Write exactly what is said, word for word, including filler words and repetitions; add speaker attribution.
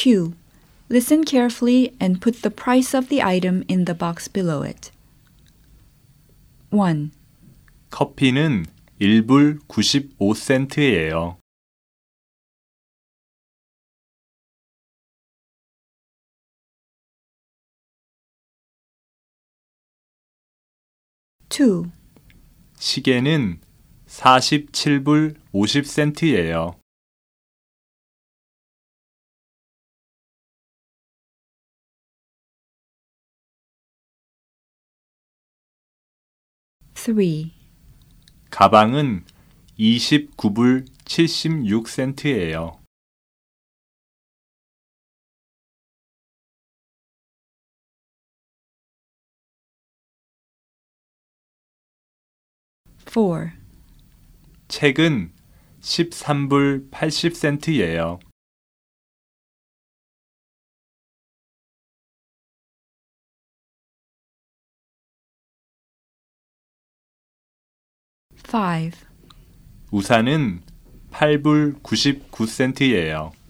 Speaker 1: Q. Listen carefully and put the price of the item in the box below it. one.
Speaker 2: 커피는 일 불 구십오 센트예요.
Speaker 1: two.
Speaker 2: 시계는 사십칠 불 오십 센트예요.
Speaker 1: three.
Speaker 2: 가방은 이십구 불 칠십육 센트예요.
Speaker 1: four.
Speaker 2: 책은 십삼 불 팔십 센트예요.
Speaker 1: five.
Speaker 2: 우산은 팔 불 구십구 센트예요.